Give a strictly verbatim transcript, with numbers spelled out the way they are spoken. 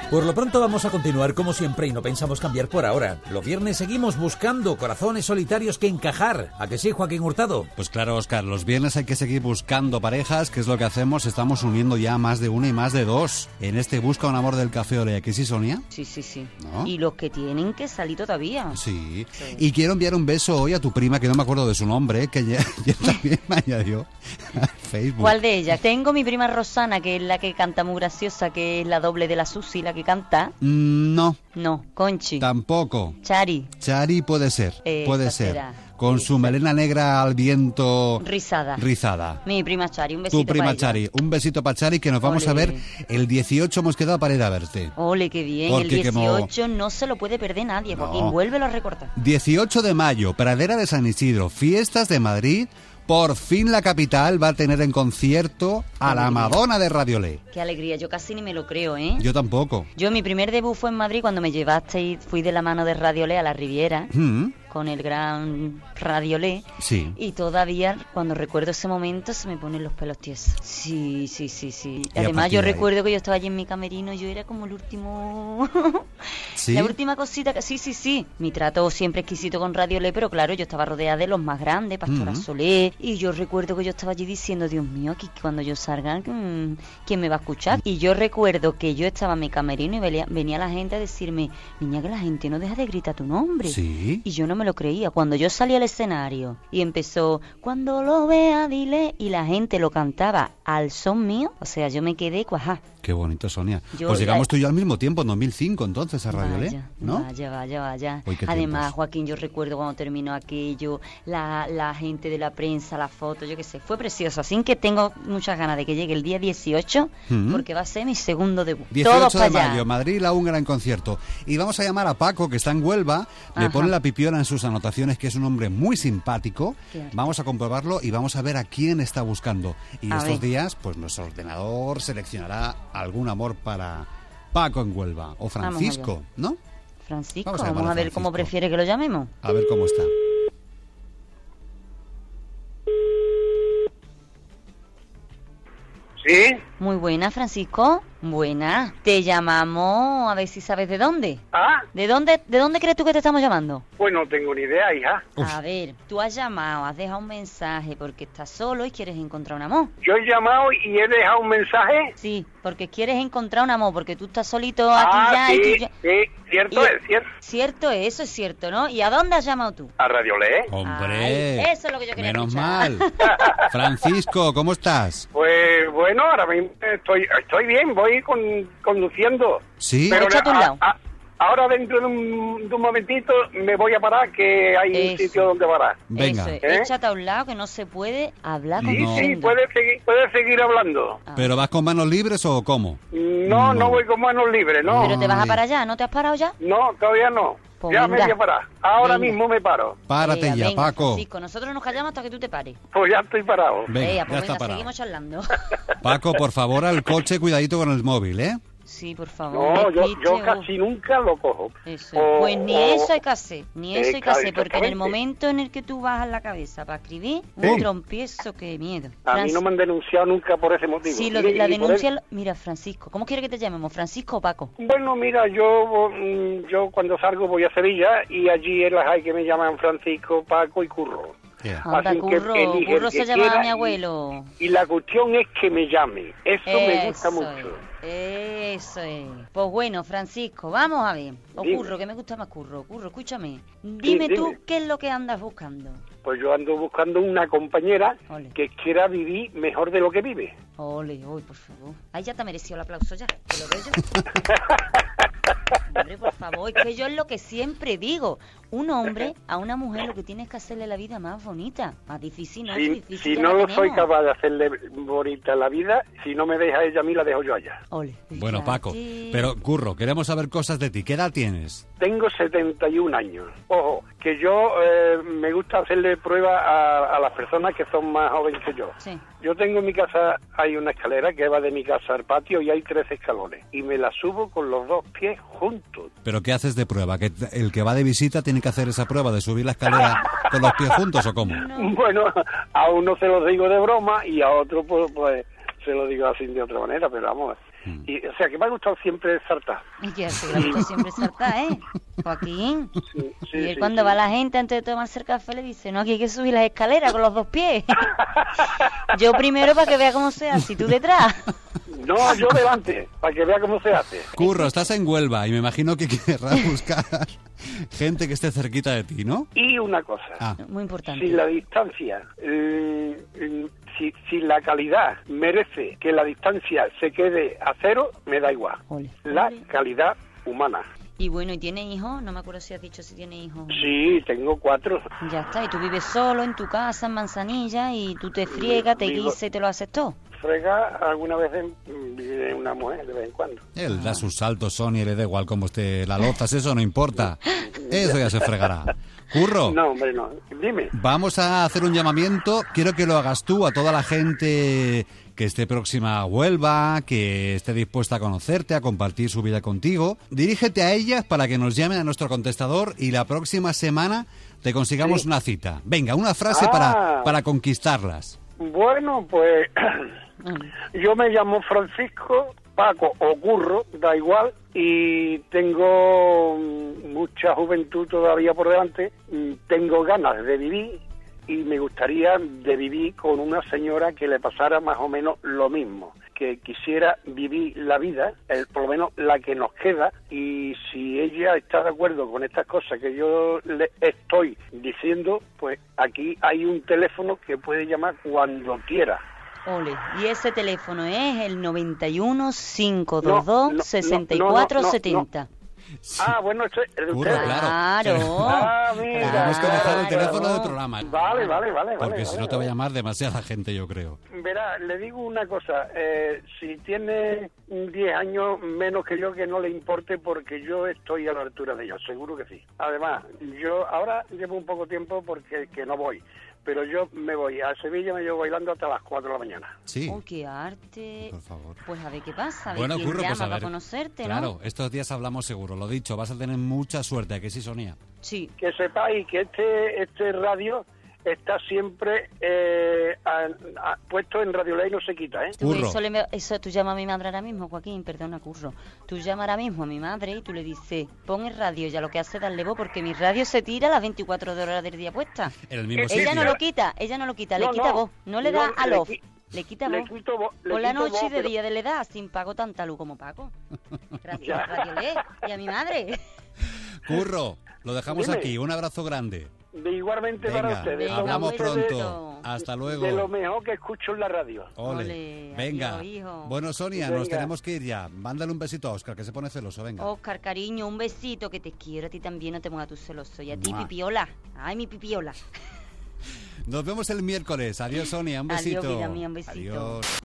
Por lo pronto vamos a continuar como siempre y no pensamos cambiar por ahora. Los viernes seguimos buscando corazones solitarios que encajar. ¿A que sí, Joaquín Hurtado? Pues claro, Óscar, los viernes hay que seguir buscando parejas, que es lo que hacemos. Estamos uniendo ya más de una y más de dos en este Busca un amor del Café Olé. ¿A que sí, Sonia? Sí, sí, sí. ¿No? Y los que tienen que salir todavía. Sí. Sí. Y quiero enviar un beso hoy a tu prima, que no me acuerdo de su nombre, que ya, ya también me añadió a Facebook. ¿Cuál de ellas? Tengo mi prima Rosana, que es la que canta muy graciosa, que es la doble de la Susi, la que canta. Mm, no, No, Conchi. tampoco. Chari. Chari puede ser, Eh, puede esa ser. será. Con Sí, su sí. melena negra al viento Rizada. rizada. Mi prima Chari, un besito Tu prima para ella. Chari, un besito para Chari, que nos vamos Ole. a ver el dieciocho. Hemos quedado para ir a verte. Ole, qué bien. Porque el como- dieciocho no se lo puede perder nadie, No. Joaquín. Vuélvelo a recortar. dieciocho de mayo, Pradera de San Isidro, Fiestas de Madrid. Por fin la capital va a tener en concierto a la Madonna de Radiolé. Qué alegría, yo casi ni me lo creo, ¿eh? Yo tampoco. Yo mi primer debut fue en Madrid cuando me llevaste y fui de la mano de Radiolé a la Riviera Mm, con el gran Radiolé. sí. Y todavía cuando recuerdo ese momento se me ponen los pelos tiesos. Sí, sí, sí, sí. Y a Además partir yo de ahí. recuerdo que yo estaba allí en mi camerino y yo era como el último... ¿Sí? La última cosita que... Sí, sí, sí. Mi trato siempre exquisito con Radiolé, pero claro, yo estaba rodeada de los más grandes, Pastora Ujú. Solé. Y yo recuerdo que yo estaba allí diciendo, Dios mío, que cuando yo salga, mm, ¿quién me va a escuchar? Y yo recuerdo que yo estaba en mi camerino y venía, venía la gente a decirme, niña, que la gente no deja de gritar tu nombre. Sí. Y yo no me lo creía. Cuando yo salí al escenario y empezó, cuando lo vea, dile, y la gente lo cantaba al son mío, o sea, yo me quedé cuajá. Qué bonito, Sonia. Yo pues llegamos la- tú y yo al mismo tiempo, en dos mil cinco, entonces, a Radiolé, Vaya, ¿no? vaya, vaya, vaya. Uy, qué Además, tiempos. Joaquín, yo recuerdo cuando terminó aquello, la, la gente de la prensa, la foto, yo qué sé, fue precioso. Así que tengo muchas ganas de que llegue el día dieciocho, Mm. porque va a ser mi segundo debut. Todos dieciocho de para allá. mayo, Madrid, La Húngara en concierto. Y vamos a llamar a Paco, que está en Huelva. Me Ajá. pone la pipiona en sus anotaciones, que es un hombre muy simpático. Qué arte. Vamos a comprobarlo y vamos a ver a quién está buscando. Y A estos ver. días, pues nuestro ordenador seleccionará algún amor para Paco en Huelva. O Francisco, ¿no? Francisco, Vamos a vamos, llamar a a ver Francisco. cómo prefiere que lo llamemos. A ver cómo está. ¿Sí? Muy buena, Francisco. Buena. Te llamamos a ver si sabes de dónde. Ah, ¿De dónde, de dónde crees tú que te estamos llamando? pues no tengo ni idea, hija. Uf. A ver, tú has llamado, has dejado un mensaje porque estás solo y quieres encontrar un amor. Yo he llamado y he dejado un mensaje. Sí, porque quieres encontrar un amor, porque tú estás solito aquí Ah, ya y tú sí, ya... sí, cierto Y- es, cierto. Cierto, eso es cierto, ¿no? ¿Y a dónde has llamado tú? A Radiolé. ¡Hombre! Ay, eso es lo que yo quería Menos escuchar. mal. Francisco, ¿cómo estás? Pues bueno, ahora mismo estoy, estoy bien, voy con, conduciendo. ¿Sí? Pero- échate a un a- lado. a- ahora dentro de un, de un momentito me voy a parar, que hay Eso. un sitio donde parar. Venga. Eso es, ¿Eh? échate a un lado que no se puede hablar Sí, con No. sí, puedes seguir, puedes seguir hablando. ¿Pero vas con manos libres o cómo? No, no, No. voy con manos libres, no. Pero te vas a Ay. parar ya, ¿no te has parado ya? No, todavía no. Pues ya venga. me voy a parar. Ahora Venga. mismo me paro. Párate Venga, ya, venga, Paco. Francisco, nosotros nos callamos hasta que tú te pares. Pues ya estoy parado. Venga, Venga, ya pues está venga, parado. seguimos charlando. Paco, por favor, al coche, cuidadito con el móvil, ¿eh? Sí, por favor. No, yo, despiche, yo oh. casi nunca lo cojo. Eso. O- Pues ni o- eso hay que hacer, ni eso hay que hacer, porque en el exactamente. momento en el que tú bajas la cabeza para escribir, un Sí. trompiezo, qué miedo. A mí Francis- no me han denunciado nunca por ese motivo. Sí, lo Ni- de- la ni por denuncia... el- lo- Mira, Francisco, ¿cómo quiere que te llamemos? ¿Francisco o Paco? Bueno, mira, yo mm, yo cuando salgo voy a Sevilla y allí en las hay que me llaman Francisco, Paco y Curro. Yeah. Anda, Así que Curro, elige el Curro que se llamaba quiera mi y- abuelo. Y la cuestión es que me llame. Eso, me gusta Eso mucho. es, eso es. Pues bueno, Francisco, vamos a ver. O Dime. Curro, que me gusta más Curro. Curro, escúchame. Dime dime. tú qué es lo que andas buscando. Pues yo ando buscando una compañera Ole. que quiera vivir mejor de lo que vive. Ole, uy, por favor. Ahí ya te ha merecido el aplauso ya. ¿Te lo doy yo? Hombre, por favor, es que yo es lo que siempre digo. Un hombre a una mujer lo que tiene es que hacerle la vida más bonita. Más difícil, ¿no? Si, difícil si ya no la lo soy tenemos. capaz de hacerle bonita la vida, si no me deja ella a mí, la dejo yo a ella. Ole. Bueno, Paco, Fíjate. pero Curro, queremos saber cosas de ti. ¿Qué edad tienes? Tengo setenta y un años. Ojo, que yo eh, me gusta hacerle prueba a, a las personas que son más jóvenes que yo. Sí. Yo tengo en mi casa, hay una escalera que va de mi casa al patio y hay tres escalones. Y me la subo con los dos pies juntos. ¿Pero qué haces de prueba? ¿Que t- el que va de visita tiene que hacer esa prueba de subir la escalera con los pies juntos o cómo? Bueno, a uno se lo digo de broma y a otro pues, pues se lo digo así de otra manera, pero vamos, Mm. Y, o sea, que me ha gustado siempre saltar. Y que se le gusta siempre saltar, ¿eh? Joaquín. Sí, sí, Y él sí, cuando sí. va la gente antes de tomarse el café le dice, no, aquí hay que subir las escaleras con los dos pies. Yo primero para que vea cómo se hace, y tú detrás. No, yo delante, para que vea cómo se hace. Curro, estás en Huelva y me imagino que querrás buscar gente que esté cerquita de ti, ¿no? Y una cosa, Ah, Muy importante. si la distancia, eh, eh, si, si la calidad merece que la distancia se quede a cero, me da igual. Ole. La calidad humana. Y bueno, ¿y tiene hijos? No me acuerdo si has dicho si tiene hijos. Sí, tengo cuatro. Ya está, y tú vives solo en tu casa, en Manzanilla, y tú te friegas, te Vivo- guisas y te lo haces todo. Frega alguna vez en, vive una mujer de vez en cuando. él da sus saltos, Sonia, y le da igual cómo esté la lozas, eso no importa. Eso ya se fregará. Curro, No, hombre, no. Dime. vamos a hacer un llamamiento. Quiero que lo hagas tú a toda la gente que esté próxima a Huelva, que esté dispuesta a conocerte, a compartir su vida contigo. Dirígete a ellas para que nos llamen a nuestro contestador y la próxima semana te consigamos Sí. una cita. Venga, una frase Ah. para, para conquistarlas. Bueno, pues yo me llamo Francisco, Paco o Curro, da igual, y tengo mm, mucha juventud todavía por delante, mm, tengo ganas de vivir y me gustaría de vivir con una señora que le pasara más o menos lo mismo, que quisiera vivir la vida, el, por lo menos la que nos queda, y si ella está de acuerdo con estas cosas que yo le estoy diciendo, pues aquí hay un teléfono que puede llamar cuando quiera. Ole. Y ese teléfono es el noventa y uno, cinco dos No, dos, no, sesenta y no, no, cuatro, no, no. setenta. Ah, bueno, este es el de Curro, ustedes. claro. Ah, mira. Tenemos que dejar el claro. teléfono del programa. Vale, vale, vale. Porque vale, si vale, no te va a vale. llamar demasiada gente, yo creo. Verá, le digo una cosa, eh, si tiene diez años menos que yo, que no le importe porque yo estoy a la altura de ellos, seguro que sí. Además, yo ahora llevo un poco tiempo porque que no voy, pero yo me voy a Sevilla, me llevo bailando hasta las cuatro de la mañana. Sí. Oh, qué arte. Por favor. Pues a ver qué pasa, a ver Bueno, quién Curro, llama pues a para ver. conocerte, ¿no? Claro, estos días hablamos seguro, lo dicho, vas a tener mucha suerte, ¿a que sí, Sonia? Sí. Que sepáis que este este radio está siempre eh, a- a- puesto en Radio Ley, no se quita, ¿eh? Tú, Curro. eso, le- eso tú llamas a mi madre ahora mismo, Joaquín, perdona, Curro. Tú llamas ahora mismo a mi madre y tú le dices, pon el radio, ya lo que hace es darle voz, porque mi radio se tira las veinticuatro horas del día puesta. En el mismo Eh, sitio. Ella no lo quita, ella no lo quita, le No, quita no, voz, no le da no, a le off, qui- le quita le voz. quito vo- le Por la quito noche y voz, de pero- día de la edad, sin pago tanta luz como Paco. Gracias Ya. a Radio Ley y a mi madre. Curro, lo dejamos Dime. aquí, un abrazo grande. De igualmente para Venga, ustedes. Venga, Somos hablamos abuelo. pronto. Hasta luego. De lo mejor que escucho en la radio. Ole. Ole, Venga. adiós, hijo. Bueno, Sonia, nos Venga. tenemos que ir ya. Mándale un besito a Óscar, que se pone celoso, venga. Oscar, cariño, un besito, que te quiero a ti también, no te muevas tú celoso. Y a ti, Mua. pipiola. Ay, mi pipiola. Nos vemos el miércoles. Adiós, Sonia, un Adiós, besito. vida mía, un besito. Adiós.